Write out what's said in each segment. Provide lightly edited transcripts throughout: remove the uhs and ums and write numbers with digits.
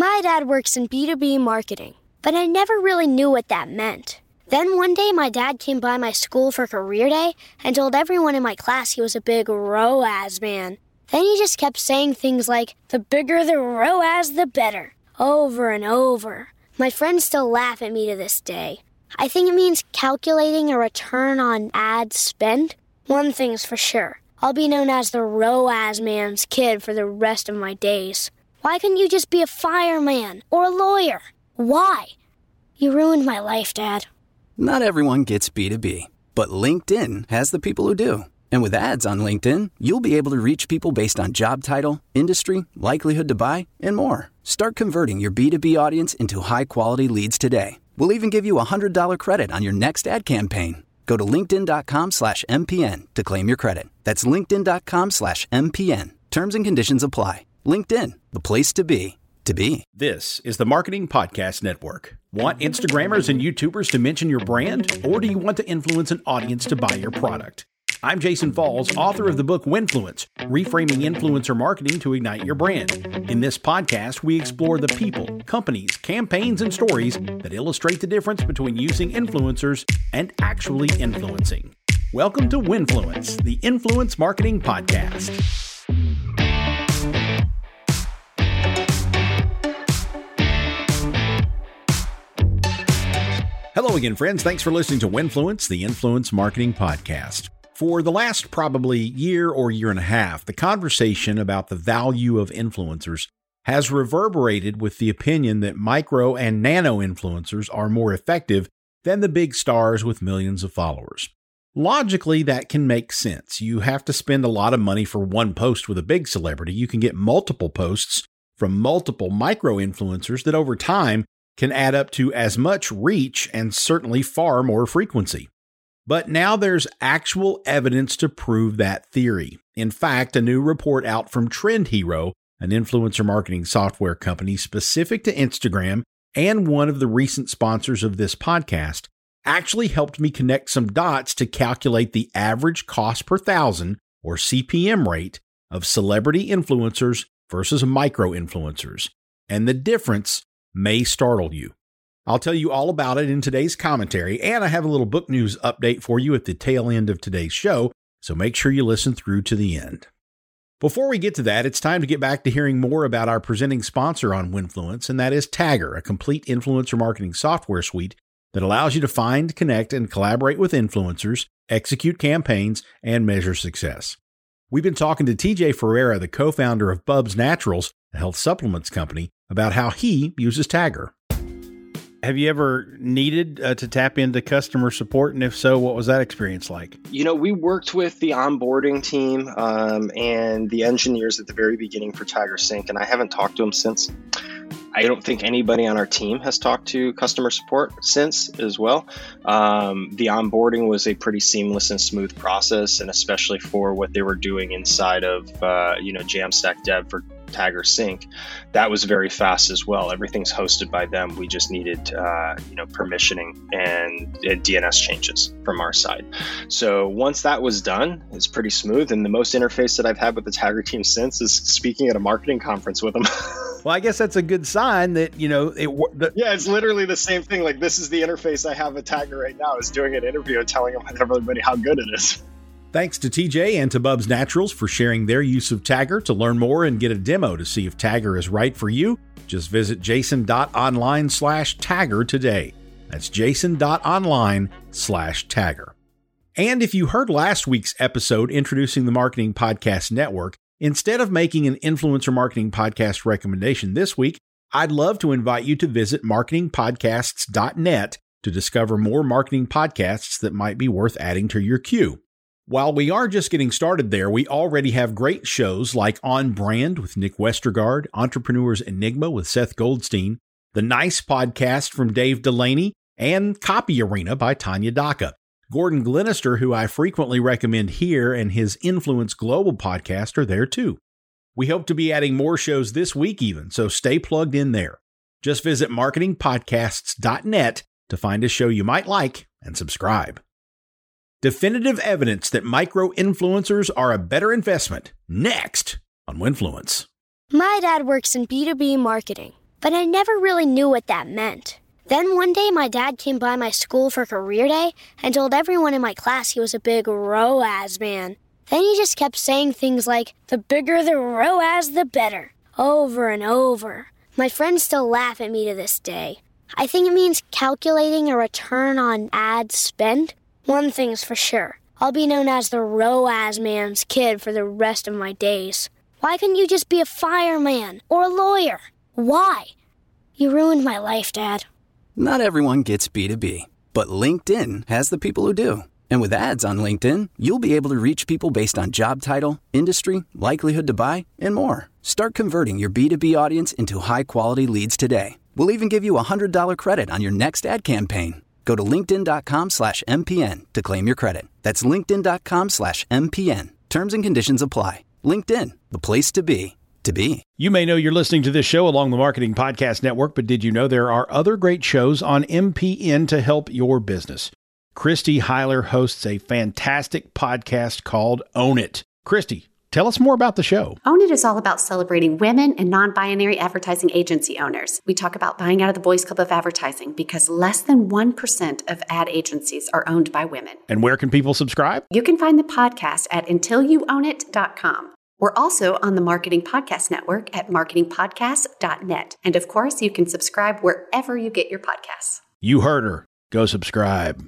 My dad works in B2B marketing, but I never really knew what that meant. Then one day my dad came by my school for career day and told everyone in my class he was a big ROAS man. Then he just kept saying things like, the bigger the ROAS, the better, over and over. My friends still laugh at me to this day. I think it means calculating a return on ad spend. One thing's for sure, I'll be known as the ROAS man's kid for the rest of my days. Why couldn't you just be a fireman or a lawyer? Why? You ruined my life, Dad. Not everyone gets B2B, but LinkedIn has the people who do. And with ads on LinkedIn, you'll be able to reach people based on job title, industry, likelihood to buy, and more. Start converting your B2B audience into high-quality leads today. We'll even give you a $100 credit on your next ad campaign. Go to linkedin.com/MPN to claim your credit. That's linkedin.com/MPN. Terms and conditions apply. LinkedIn, the place to be. This is the Marketing Podcast Network. Want Instagrammers and YouTubers to mention your brand? Or do you want to influence an audience to buy your product? I'm Jason Falls, author of the book Winfluence, Reframing Influencer Marketing to Ignite Your Brand. In this podcast, we explore the people, companies, campaigns, and stories that illustrate the difference between using influencers and actually influencing. Welcome to Winfluence, the Influence Marketing Podcast. Hello again, friends. Thanks for listening to Winfluence, the Influence Marketing Podcast. For the last probably year or year and a half, the conversation about the value of influencers has reverberated with the opinion that micro and nano influencers are more effective than the big stars with millions of followers. Logically, that can make sense. You have to spend a lot of money for one post with a big celebrity. You can get multiple posts from multiple micro influencers that over time can add up to as much reach and certainly far more frequency. But now there's actual evidence to prove that theory. In fact, a new report out from Trend Hero, an influencer marketing software company specific to Instagram and one of the recent sponsors of this podcast, actually helped me connect some dots to calculate the average cost per thousand, or CPM rate, of celebrity influencers versus micro influencers. And the difference may startle you. I'll tell you all about it in today's commentary, and I have a little book news update for you at the tail end of today's show, so make sure you listen through to the end. Before we get to that, it's time to get back to hearing more about our presenting sponsor on Winfluence, and that is Tagger, a complete influencer marketing software suite that allows you to find, connect, and collaborate with influencers, execute campaigns, and measure success. We've been talking to TJ Ferreira, the co-founder of Bubs Naturals, a health supplements company, about how he uses Tagger. Have you ever needed to tap into customer support? And if so, what was that experience like? You know, we worked with the onboarding team and the engineers at the very beginning for Tagger Sync, and I haven't talked to them since. I don't think anybody on our team has talked to customer support since as well. The onboarding was a pretty seamless and smooth process, and especially for what they were doing inside of, Jamstack Dev for Tagger Sync, that was very fast as well. Everything's hosted by them. We just needed, permissioning and DNS changes from our side. So once that was done, it's pretty smooth. And the most interface that I've had with the Tagger team since is speaking at a marketing conference with them. Well, I guess that's a good sign that, Yeah, it's literally the same thing. Like, this is the interface I have with Tagger right now, is doing an interview and telling everybody how good it is. Thanks to TJ and to Bubs Naturals for sharing their use of Tagger. To learn more and get a demo to see if Tagger is right for you, just visit jason.online/Tagger today. That's jason.online/Tagger. And if you heard last week's episode introducing the Marketing Podcast Network, instead of making an influencer marketing podcast recommendation this week, I'd love to invite you to visit marketingpodcasts.net to discover more marketing podcasts that might be worth adding to your queue. While we are just getting started there, we already have great shows like On Brand with Nick Westergaard, Entrepreneur's Enigma with Seth Goldstein, The Nice Podcast from Dave Delaney, and Copy Arena by Tanya Daka. Gordon Glenister, who I frequently recommend here, and his Influence Global podcast are there too. We hope to be adding more shows this week even, so stay plugged in there. Just visit marketingpodcasts.net to find a show you might like and subscribe. Definitive evidence that micro-influencers are a better investment. Next on Winfluence. My dad works in B2B marketing, but I never really knew what that meant. Then one day my dad came by my school for career day and told everyone in my class he was a big ROAS man. Then he just kept saying things like, the bigger the ROAS, the better, over and over. My friends still laugh at me to this day. I think it means calculating a return on ad spend. One thing's for sure, I'll be known as the ROAS man's kid for the rest of my days. Why couldn't you just be a fireman or a lawyer? Why? You ruined my life, Dad. Not everyone gets B2B, but LinkedIn has the people who do. And with ads on LinkedIn, you'll be able to reach people based on job title, industry, likelihood to buy, and more. Start converting your B2B audience into high-quality leads today. We'll even give you a $100 credit on your next ad campaign. Go to linkedin.com/MPN to claim your credit. That's linkedin.com/MPN. Terms and conditions apply. LinkedIn, the place to be. You may know you're listening to this show along the Marketing Podcast Network, but did you know there are other great shows on MPN to help your business? Christy Heiler hosts a fantastic podcast called Own It. Christy, tell us more about the show. Own It is all about celebrating women and non-binary advertising agency owners. We talk about buying out of the Boys Club of Advertising because less than 1% of ad agencies are owned by women. And where can people subscribe? You can find the podcast at untilyouownit.com. We're also on the Marketing Podcast Network at marketingpodcast.net. And of course, you can subscribe wherever you get your podcasts. You heard her. Go subscribe.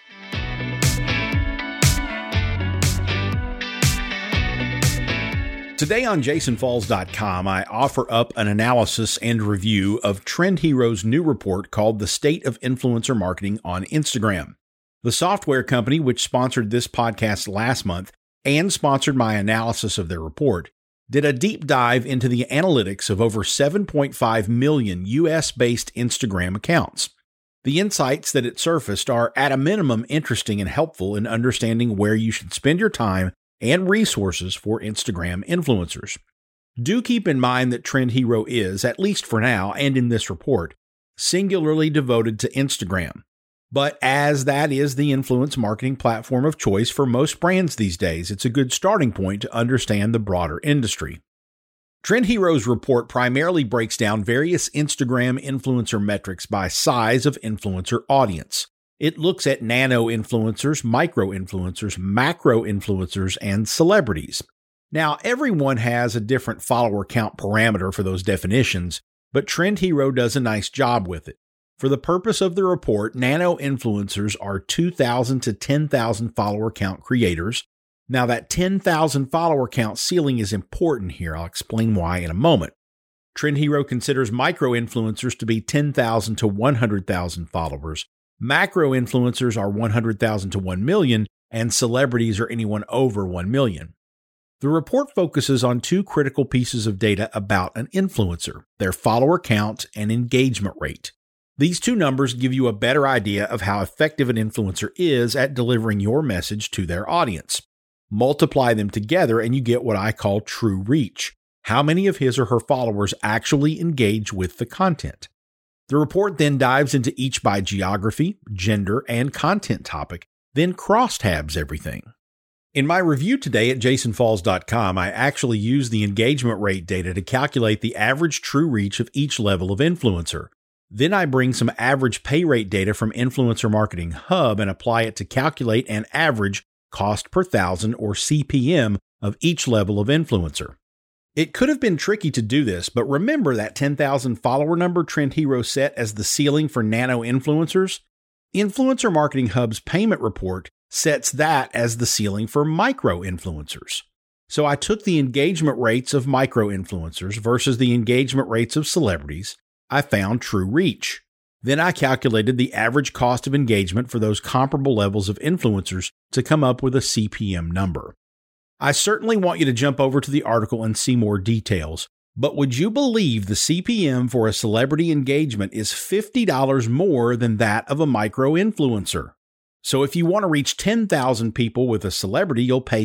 Today on jasonfalls.com, I offer up an analysis and review of Trend Hero's new report called The State of Influencer Marketing on Instagram. The software company, which sponsored this podcast last month and sponsored my analysis of their report, did a deep dive into the analytics of over 7.5 million US-based Instagram accounts. The insights that it surfaced are at a minimum interesting and helpful in understanding where you should spend your time and resources for Instagram influencers. Do keep in mind that Trend Hero is, at least for now and in this report, singularly devoted to Instagram. But as that is the influence marketing platform of choice for most brands these days, it's a good starting point to understand the broader industry. Trend Hero's report primarily breaks down various Instagram influencer metrics by size of influencer audience. It looks at nano-influencers, micro-influencers, macro-influencers, and celebrities. Now, everyone has a different follower count parameter for those definitions, but Trend Hero does a nice job with it. For the purpose of the report, nano-influencers are 2,000 to 10,000 follower count creators. Now, that 10,000 follower count ceiling is important here. I'll explain why in a moment. Trend Hero considers micro-influencers to be 10,000 to 100,000 followers. Macro-influencers are 100,000 to 1 million, and celebrities are anyone over 1 million. The report focuses on two critical pieces of data about an influencer: their follower count and engagement rate. These two numbers give you a better idea of how effective an influencer is at delivering your message to their audience. Multiply them together and you get what I call true reach. How many of his or her followers actually engage with the content? The report then dives into each by geography, gender, and content topic, then crosstabs everything. In my review today at jasonfalls.com, I actually use the engagement rate data to calculate the average true reach of each level of influencer. Then I bring some average pay rate data from Influencer Marketing Hub and apply it to calculate an average cost per thousand or CPM of each level of influencer. It could have been tricky to do this, but remember that 10,000 follower number Trend Hero set as the ceiling for nano influencers? Influencer Marketing Hub's payment report sets that as the ceiling for micro influencers. So I took the engagement rates of micro influencers versus the engagement rates of celebrities. I found true reach. Then I calculated the average cost of engagement for those comparable levels of influencers to come up with a CPM number. I certainly want you to jump over to the article and see more details, but would you believe the CPM for a celebrity engagement is $50 more than that of a micro-influencer? So if you want to reach 10,000 people with a celebrity, you'll pay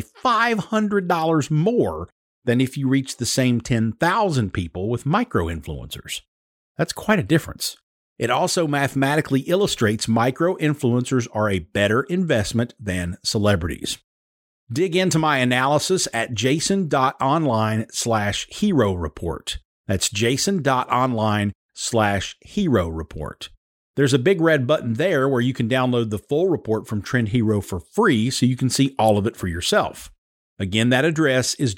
$500 more than if you reach the same 10,000 people with micro-influencers. That's quite a difference. It also mathematically illustrates micro-influencers are a better investment than celebrities. Dig into my analysis at jason.online/hero report. That's jason.online/hero Hero Report. There's a big red button there where you can download the full report from Trend Hero for free so you can see all of it for yourself. Again, that address is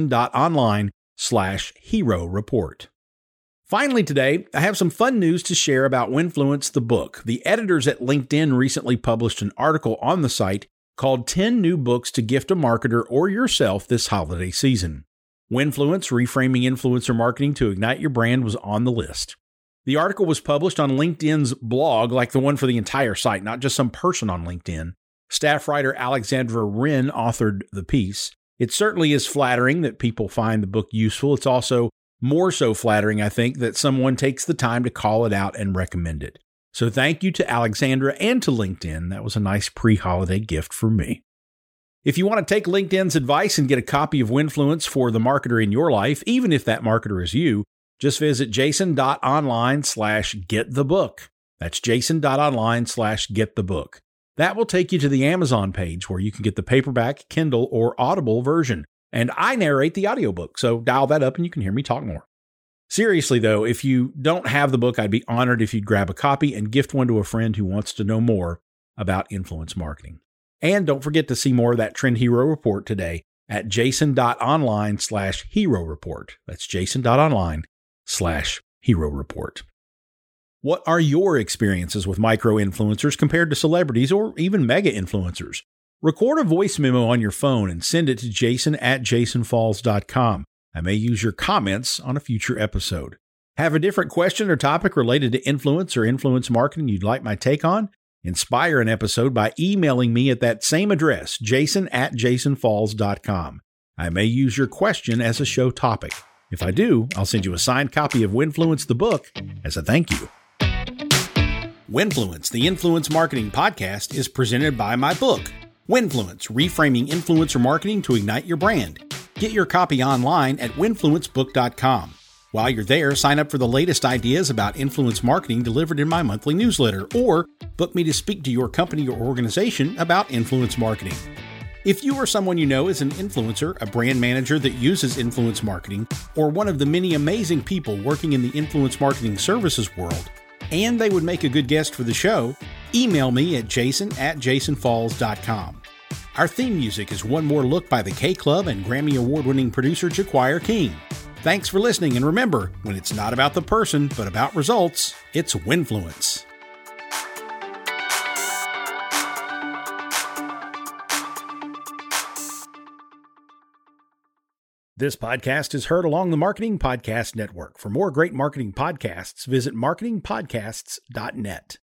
jason.online/Hero Report. Finally today, I have some fun news to share about Winfluence the book. The editors at LinkedIn recently published an article on the site called 10 New Books to Gift a Marketer or Yourself This Holiday Season. Winfluence, Reframing Influencer Marketing to Ignite Your Brand was on the list. The article was published on LinkedIn's blog, like the one for the entire site, not just some person on LinkedIn. Staff writer Alexandra Wren authored the piece. It certainly is flattering that people find the book useful. It's also more so flattering, I think, that someone takes the time to call it out and recommend it. So thank you to Alexandra and to LinkedIn. That was a nice pre-holiday gift for me. If you want to take LinkedIn's advice and get a copy of Winfluence for the marketer in your life, even if that marketer is you, just visit jason.online/getthebook. That's jason.online/getthebook. That will take you to the Amazon page where you can get the paperback, Kindle, or Audible version. And I narrate the audiobook, so dial that up and you can hear me talk more. Seriously, though, if you don't have the book, I'd be honored if you'd grab a copy and gift one to a friend who wants to know more about influence marketing. And don't forget to see more of that Trend Hero report today at jason.online/Hero Report. That's jason.online/Hero Report. What are your experiences with micro-influencers compared to celebrities or even mega-influencers? Record a voice memo on your phone and send it to jason@jasonfalls.com. I may use your comments on a future episode. Have a different question or topic related to influence or influence marketing you'd like my take on? Inspire an episode by emailing me at that same address, jason@jasonfalls.com. I may use your question as a show topic. If I do, I'll send you a signed copy of Winfluence the book as a thank you. Winfluence, the Influence Marketing Podcast, is presented by my book, Winfluence, Reframing Influencer Marketing to Ignite Your Brand. Get your copy online at winfluencebook.com. While you're there, sign up for the latest ideas about influence marketing delivered in my monthly newsletter, or book me to speak to your company or organization about influence marketing. If you or someone you know is an influencer, a brand manager that uses influence marketing, or one of the many amazing people working in the influence marketing services world, and they would make a good guest for the show, email me at jason@jasonfalls.com. Our theme music is One More Look by the K-Club and Grammy Award-winning producer Jaquire King. Thanks for listening, and remember, when it's not about the person, but about results, it's Winfluence. This podcast is heard along the Marketing Podcast Network. For more great marketing podcasts, visit marketingpodcasts.net.